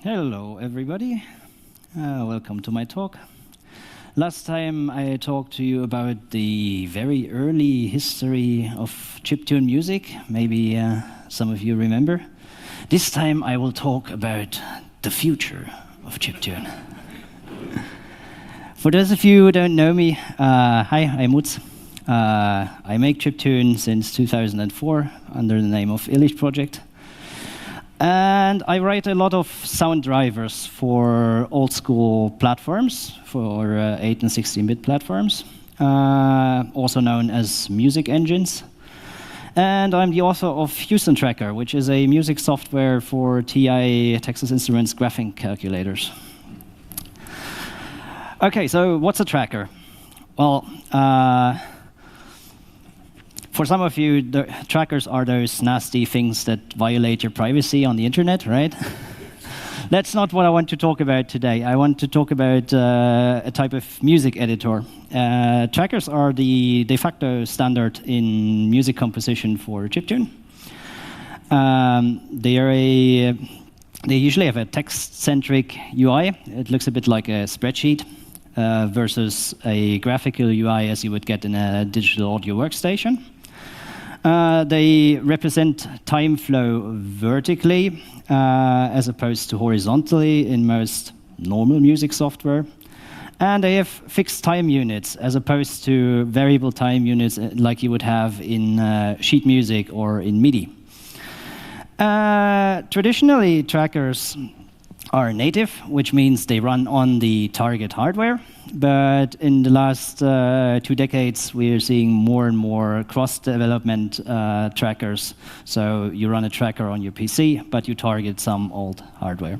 Hello, everybody. Welcome to my talk. Last time I talked to you about the very early history of chiptune music. Maybe some of you remember. This time I will talk about the future of chiptune. For those of you who don't know me, hi, I'm Utz. I make chiptune since 2004 under the name of Illich Project. And I write a lot of sound drivers for old school platforms, for 8 and 16-bit platforms, also known as music engines. And I'm the author of Houston Tracker, which is a music software for TI, Texas Instruments graphing calculators. Okay, so what's a tracker? Well, for some of you, the trackers are those nasty things that violate your privacy on the internet, right? That's not what I want to talk about today. I want to talk about a type of music editor. Trackers are the de facto standard in music composition for chiptune. They usually have a text-centric UI. It looks a bit like a spreadsheet versus a graphical UI as you would get in a digital audio workstation. They represent time flow vertically as opposed to horizontally in most normal music software. And they have fixed time units as opposed to variable time units like you would have in sheet music or in MIDI. Traditionally, trackers are native, which means they run on the target hardware. But in the last 2 decades, we are seeing more and more cross-development trackers. So you run a tracker on your PC, but you target some old hardware.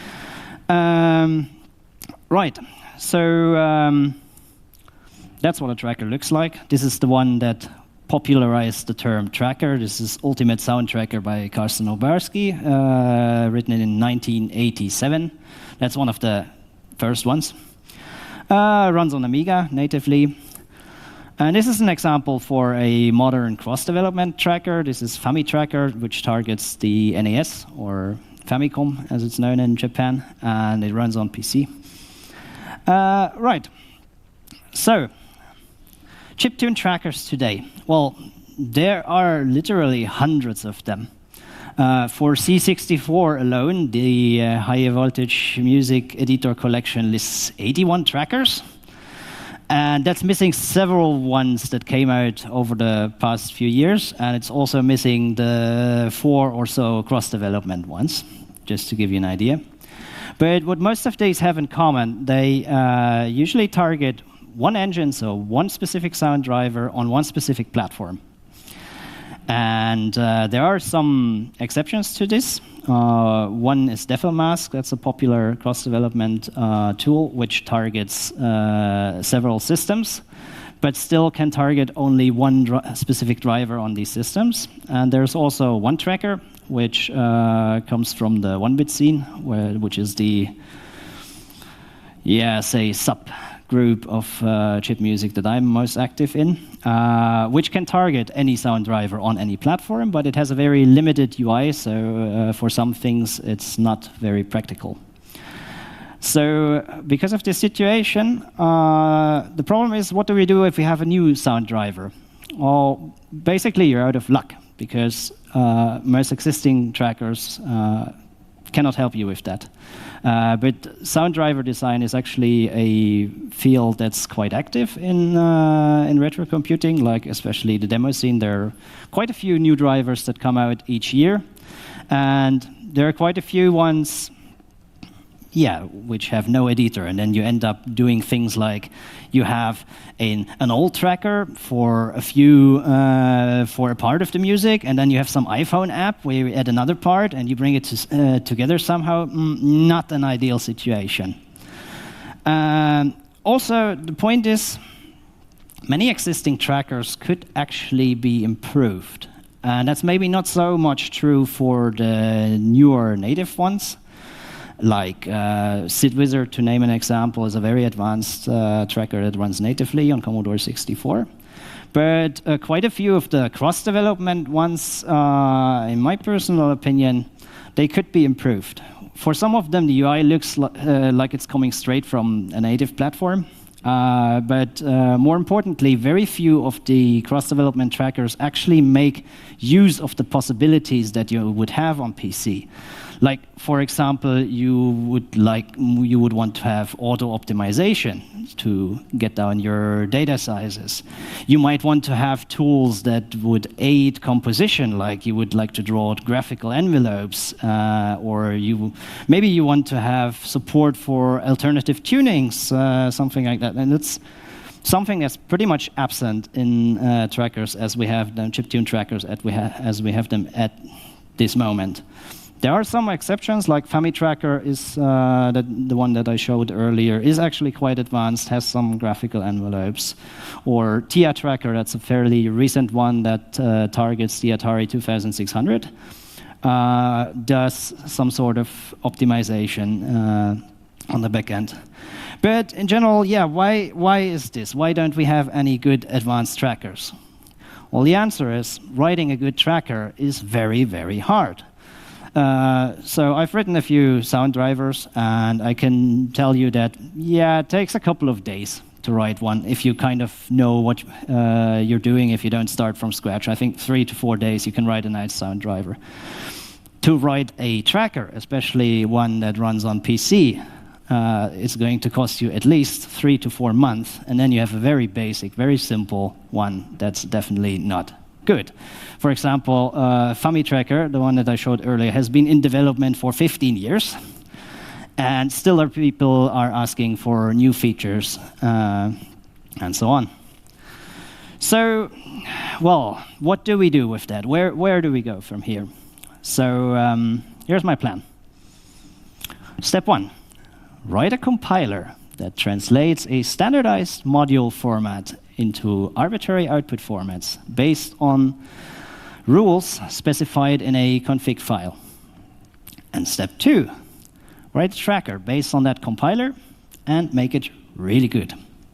Right, so that's what a tracker looks like. This is the one that popularized the term tracker. This is Ultimate Sound Tracker by Karsten Obarski, written in 1987. That's one of the first ones. Runs on Amiga natively. And this is an example for a modern cross-development tracker. This is FamiTracker, which targets the NES, or Famicom, as it's known in Japan, and it runs on PC. Right. So, chiptune trackers today. Well, there are literally hundreds of them. For C64 alone, the High Voltage Music Editor collection lists 81 trackers. And that's missing several ones that came out over the past few years. And it's also missing the 4 or so cross-development ones, just to give you an idea. But what most of these have in common, they usually target one engine, so one specific sound driver on one specific platform. And there are some exceptions to this. One is DefleMask. That's a popular cross-development tool which targets several systems, but still can target only one specific driver on these systems. And there's also OneTracker, which comes from the 1-bit scene, which is the, say, subgroup of chip music that I'm most active in, which can target any sound driver on any platform, but it has a very limited UI, so for some things it's not very practical. So because of this situation, the problem is, what do we do if we have a new sound driver? Well, basically you're out of luck, because most existing trackers cannot help you with that. But sound driver design is actually a field that's quite active in retro computing, like especially the demo scene. There are quite a few new drivers that come out each year. And there are quite a few ones, which have no editor. And then you end up doing things like you have an old tracker for for a part of the music, and then you have some iPhone app where you add another part and you bring it together somehow. Not an ideal situation. Also, the point is, many existing trackers could actually be improved. And that's maybe not so much true for the newer native ones. Like SidWizard, to name an example, is a very advanced tracker that runs natively on Commodore 64. But quite a few of the cross-development ones, in my personal opinion, they could be improved. For some of them, the UI looks like it's coming straight from a native platform. But more importantly, very few of the cross-development trackers actually make use of the possibilities that you would have on PC. Like, for example, you would want to have auto-optimization to get down your data sizes. You might want to have tools that would aid composition, like you would like to draw graphical envelopes, or maybe you want to have support for alternative tunings, something like that. And it's something that's pretty much absent in trackers as we have them, chiptune trackers as we have them at this moment. There are some exceptions, like FamiTracker is the one that I showed earlier, is actually quite advanced, has some graphical envelopes. Or TIA Tracker, that's a fairly recent one that targets the Atari 2600, does some sort of optimization on the back end. But in general, yeah, why is this? Why don't we have any good advanced trackers? Well, the answer is writing a good tracker is very, very hard. So I've written a few sound drivers, and I can tell you that, yeah, it takes a couple of days to write one if you kind of know what you're doing, if you don't start from scratch. I think 3 to 4 days you can write a nice sound driver. To write a tracker, especially one that runs on PC, it's going to cost you at least 3 to 4 months, and then you have a very basic, very simple one that's definitely not good. For example, FamiTracker, the one that I showed earlier, has been in development for 15 years, and still people are asking for new features, and so on. So, well, what do we do with that? Where do we go from here? So, here's my plan. Step 1, write a compiler that translates a standardized module format into arbitrary output formats based on rules specified in a config file. And step 2, write a tracker based on that compiler and make it really good.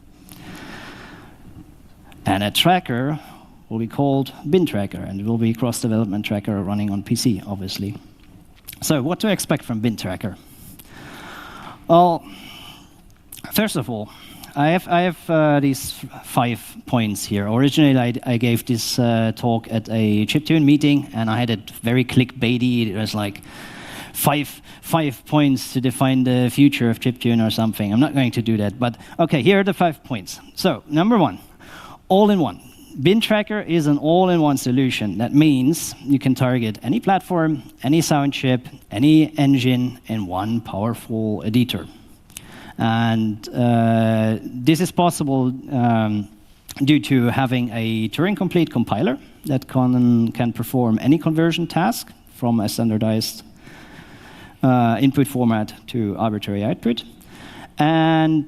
And a tracker will be called BinTracker, and it will be a cross-development tracker running on PC, obviously. So what to expect from BinTracker? Well, first of all, I have these 5 points here. Originally, I gave this talk at a chiptune meeting, and I had it very clickbaity. It was like five points to define the future of chiptune or something. I'm not going to do that, but okay, here are the 5 points. So, number 1, all-in-one. BinTracker is an all-in-one solution. That means you can target any platform, any sound chip, any engine in one powerful editor. And this is possible due to having a Turing-complete compiler that can perform any conversion task from a standardized input format to arbitrary output. And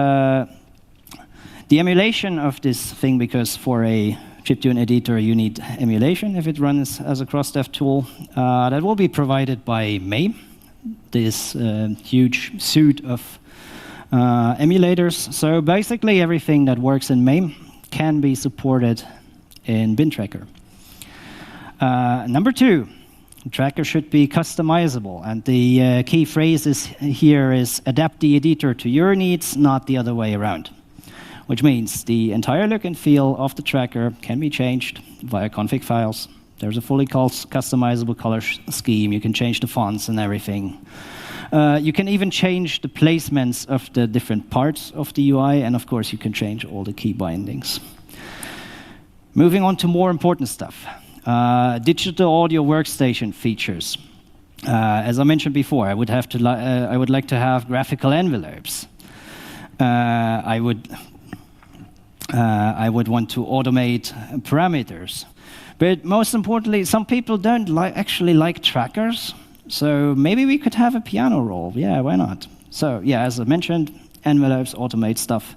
the emulation of this thing, because for a chiptune editor you need emulation if it runs as a cross-dev tool, that will be provided by May, this huge suite of emulators. So basically everything that works in MAME can be supported in BinTracker. Number 2, the tracker should be customizable. And the key phrase here is adapt the editor to your needs, not the other way around. Which means the entire look and feel of the tracker can be changed via config files. There's a fully customizable color scheme. You can change the fonts and everything. You can even change the placements of the different parts of the UI, and of course you can change all the key bindings. Moving on to more important stuff. Digital audio workstation features. As I mentioned before, I would like to have graphical envelopes. I would want to automate parameters. But most importantly, some people don't actually like trackers. So maybe we could have a piano roll. Yeah, why not? So yeah, as I mentioned, envelopes automate stuff.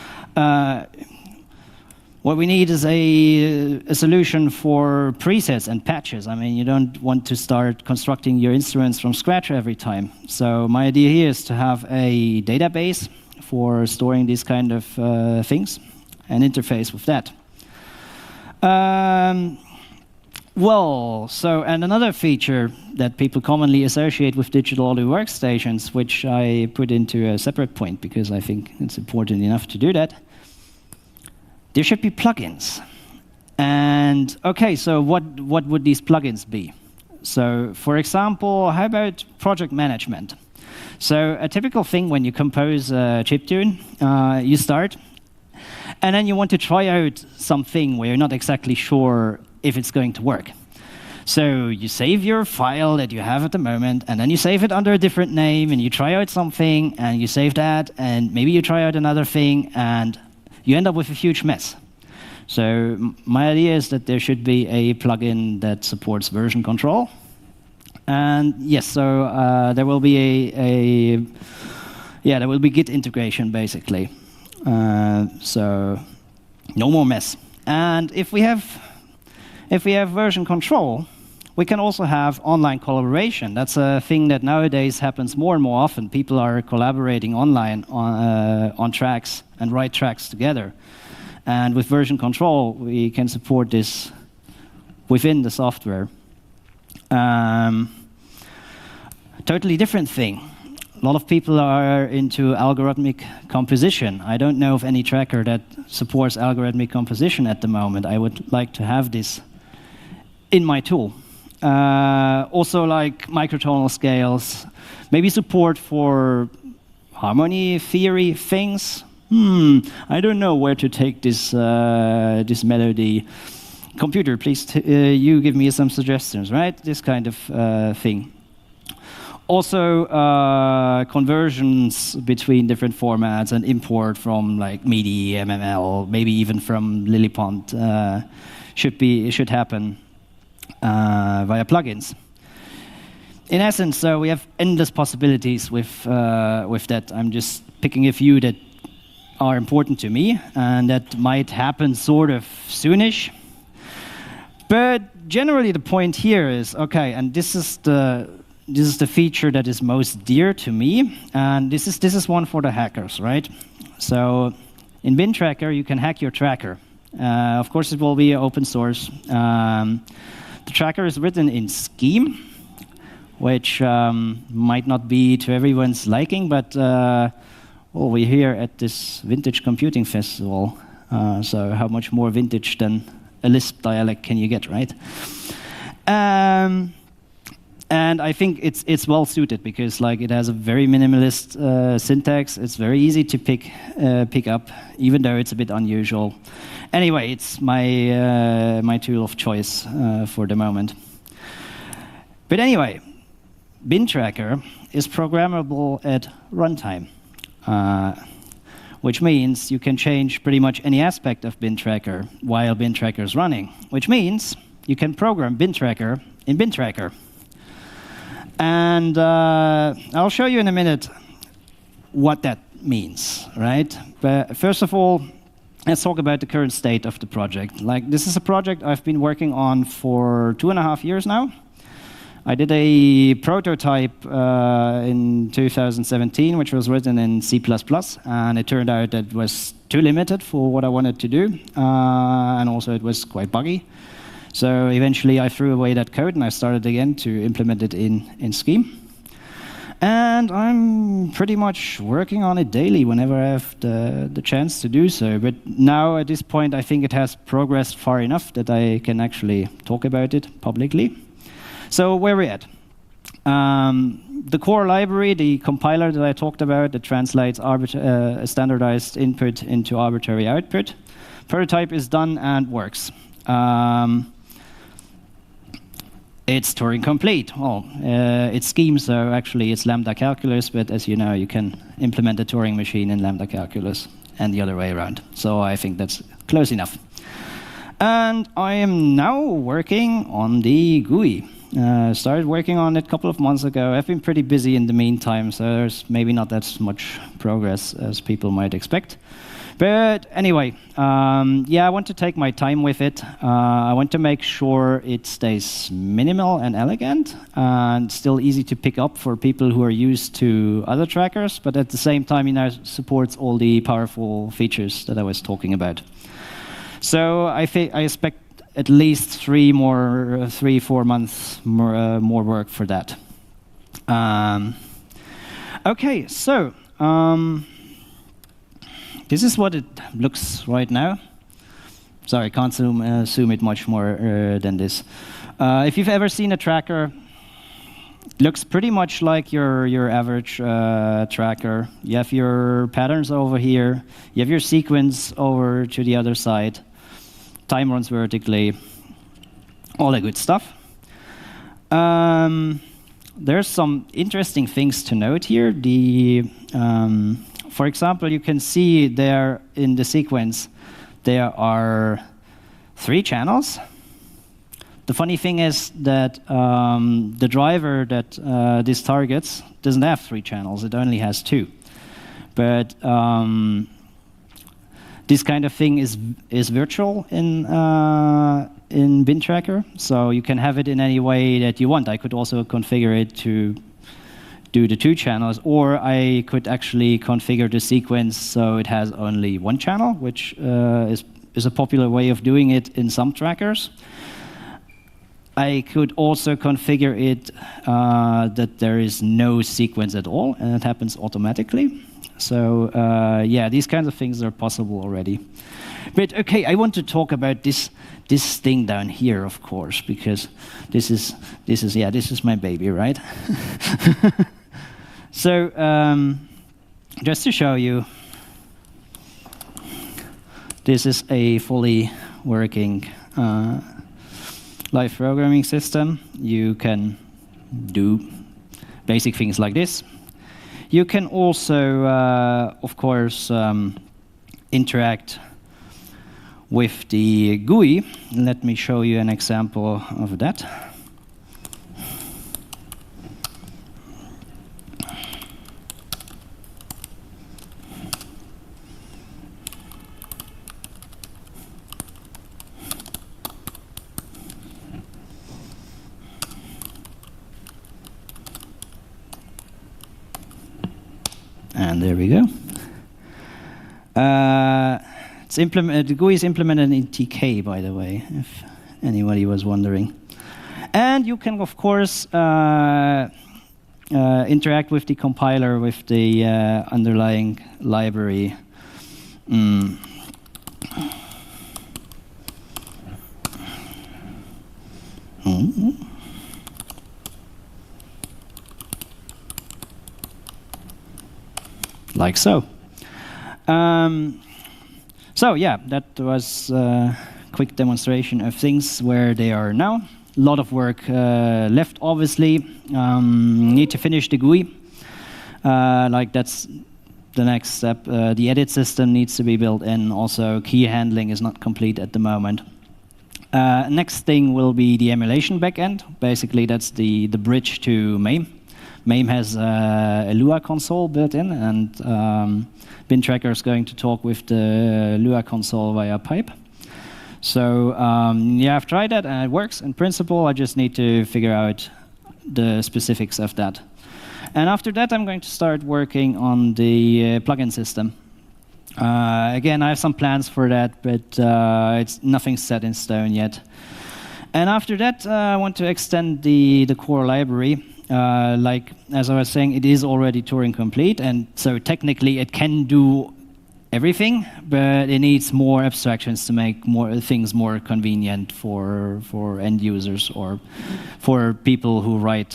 What we need is a solution for presets and patches. I mean, you don't want to start constructing your instruments from scratch every time. So my idea here is to have a database for storing these kind of things and interface with that. Well, and another feature that people commonly associate with digital audio workstations, which I put into a separate point because I think it's important enough to do that, there should be plugins. And okay, so what would these plugins be? So for example, how about project management? So a typical thing when you compose a chiptune, you start, and then you want to try out something where you're not exactly sure if it's going to work. So you save your file that you have at the moment, and then you save it under a different name, and you try out something, and you save that, and maybe you try out another thing, and you end up with a huge mess. So my idea is that there should be a plugin that supports version control. And yes, so there will be there will be Git integration, basically. So no more mess. And if we have version control, we can also have online collaboration. That's a thing that nowadays happens more and more often. People are collaborating online on tracks and write tracks together. And with version control, we can support this within the software. Totally different thing. A lot of people are into algorithmic composition. I don't know of any tracker that supports algorithmic composition at the moment. I would like to have this in my tool. Also like microtonal scales, maybe support for harmony theory things. I don't know where to take this melody. Computer, please, you give me some suggestions, right? This kind of thing. Also, conversions between different formats and import from like MIDI, MML, maybe even from Lillipond should happen via plugins. In essence, we have endless possibilities with that. I'm just picking a few that are important to me and that might happen sort of soonish. But generally, the point here is okay, and this is the feature that is most dear to me, and this is one for the hackers, right? So in Bin Tracker, you can hack your tracker. Of course, it will be open source. The tracker is written in Scheme, which might not be to everyone's liking, but we're here at this Vintage Computing Festival, so how much more vintage than a Lisp dialect can you get, right? And I think it's well suited because like it has a very minimalist syntax. It's very easy to pick up, even though it's a bit unusual. Anyway, it's my tool of choice for the moment. But anyway, Bin Tracker is programmable at runtime, which means you can change pretty much any aspect of Bin Tracker while Bin Tracker is running, which means you can program Bin Tracker in Bin Tracker. And I'll show you in a minute what that means, right? But first of all, let's talk about the current state of the project. Like, this is a project I've been working on for 2.5 years now. I did a prototype in 2017, which was written in C++, and it turned out that it was too limited for what I wanted to do, and also it was quite buggy. So eventually I threw away that code and I started again to implement it in Scheme. And I'm pretty much working on it daily whenever I have the chance to do so. But now at this point I think it has progressed far enough that I can actually talk about it publicly. So where we're at. The core library, the compiler that I talked about, that translates a standardized input into arbitrary output. Prototype is done and works. It's Turing complete. Well, it's Scheme, so actually it's Lambda calculus, but as you know, you can implement a Turing machine in Lambda calculus and the other way around. So I think that's close enough. And I am now working on the GUI. Started working on it a couple of months ago. I've been pretty busy in the meantime, so there's maybe not that much progress as people might expect. But anyway, I want to take my time with it. I want to make sure it stays minimal and elegant and still easy to pick up for people who are used to other trackers, but at the same time, it supports all the powerful features that I was talking about. So I expect at least 3-4 months more work for that. Okay, so this is what it looks right now. Sorry, I can't zoom it much more than this. If you've ever seen a tracker, it looks pretty much like your average tracker. You have your patterns over here. You have your sequence over to the other side. Time runs vertically. All that good stuff. There's some interesting things to note here. For example, you can see there in the sequence, there are 3 channels. The funny thing is that the driver that this targets doesn't have 3 channels, it only has 2. But this kind of thing is virtual in BinTracker, so you can have it in any way that you want. I could also configure it to do the 2 channels, or I could actually configure the sequence so it has only 1 channel, which is a popular way of doing it in some trackers. I could also configure it that there is no sequence at all, and it happens automatically. So yeah, these kinds of things are possible already. But okay, I want to talk about this thing down here, of course, because this is my baby, right? So just to show you, this is a fully working live programming system. You can do basic things like this. You can also, of course, interact with the GUI. Let me show you an example of that. And there we go. The GUI is implemented in TK, by the way, if anybody was wondering. And you can, of course, interact with the compiler with the underlying library. Like so. So yeah, that was a quick demonstration of things where they are now. A lot of work left, obviously. Need to finish the GUI. Like that's the next step. The edit system needs to be built in. Also, key handling is not complete at the moment. Next thing will be the emulation backend. Basically, that's the bridge to MAME. MAME has a Lua console built in, and BinTracker is going to talk with the Lua console via pipe. So yeah, I've tried that, and it works in principle. I just need to figure out the specifics of that. And after that, I'm going to start working on the plugin system. Again, I have some plans for that, but it's nothing set in stone yet. And after that, I want to extend the core library. Like, as I was saying, it is already Turing complete, and so technically it can do everything, but it needs more abstractions to make things more convenient for end users or for people who write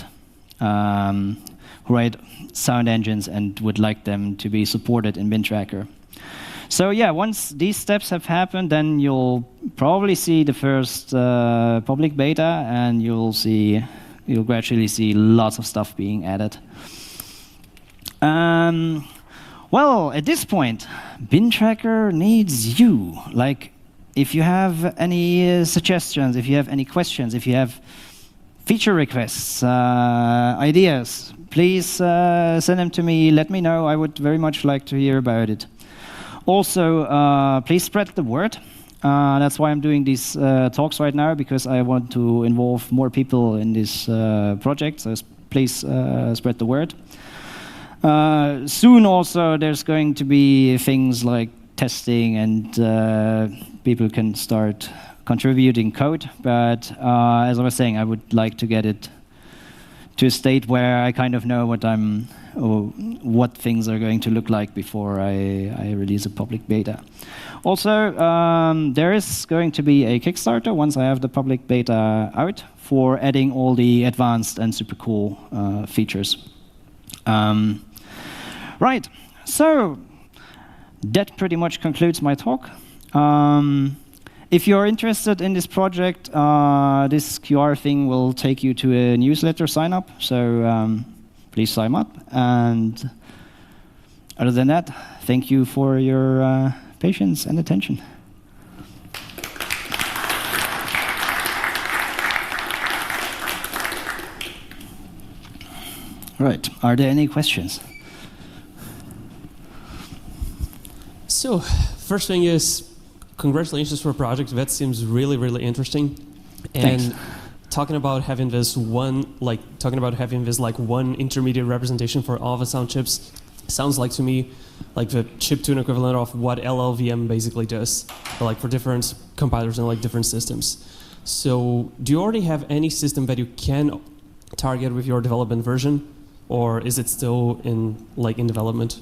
sound engines and would like them to be supported in BinTracker. So yeah, once these steps have happened, then you'll probably see the first public beta, and you'll gradually see lots of stuff being added. Well, at this point, BinTracker needs you. Like, if you have any suggestions, if you have any questions, if you have feature requests, ideas, please send them to me. Let me know. I would very much like to hear about it. Also, please spread the word. That's why I'm doing these talks right now, because I want to involve more people in this project. So please spread the word. Soon also, there's going to be things like testing, and people can start contributing code, but as I was saying, I would like to get it to a state where I kind of know what things are going to look like before I release a public beta. Also, there is going to be a Kickstarter once I have the public beta out for adding all the advanced and super cool features. Right, so that pretty much concludes my talk. If you're interested in this project, this QR thing will take you to a newsletter sign up, so please sign up. And other than that, thank you for your patience and attention. Right, are there any questions? So, first thing is, congratulations for a project. That seems really, really interesting. And Thanks. talking about having this one intermediate representation for all the sound chips sounds like to me like the chiptune equivalent of what LLVM basically does, like for different compilers and like different systems. So, do you already have any system that you can target with your development version, or is it still in development?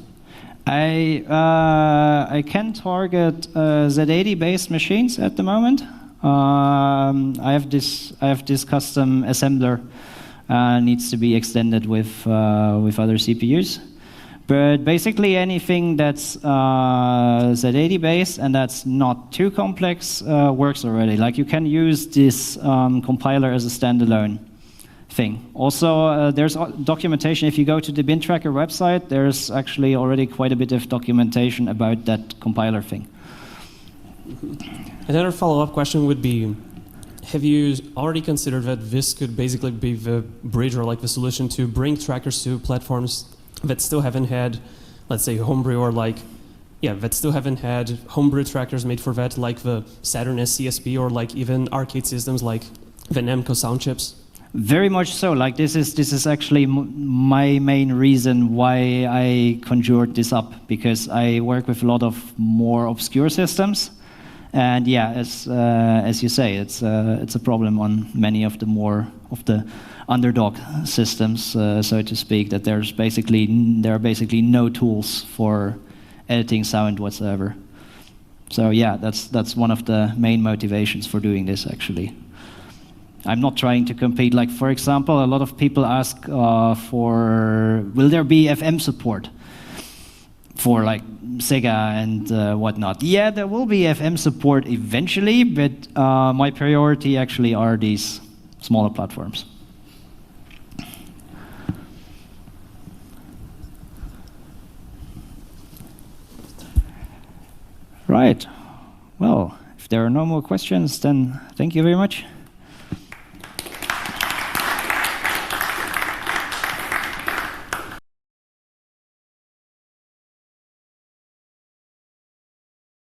I can target Z80-based machines at the moment. I have this custom assembler needs to be extended with other CPUs. But basically anything that's Z80-based and that's not too complex works already. Like you can use this compiler as a standalone thing. Also, there's documentation. If you go to the Bin Tracker website, there's actually already quite a bit of documentation about that compiler thing. Another follow-up question would be, have you already considered that this could basically be the bridge or like the solution to bring trackers to platforms that still haven't had, let's say, homebrew or that still haven't had homebrew trackers made for that, like the Saturn SCSP or like even arcade systems like the Namco sound chips? Very much so. Like this is actually my main reason why I conjured this up, because I work with a lot of more obscure systems, and yeah, as you say, it's a problem on many of the underdog systems, so to speak. That there are basically no tools for editing sound whatsoever. So yeah, that's one of the main motivations for doing this actually. I'm not trying to compete. Like, for example, a lot of people ask will there be FM support for like Sega and whatnot? Yeah, there will be FM support eventually, but my priority actually are these smaller platforms. Right. Well, if there are no more questions, then thank you very much.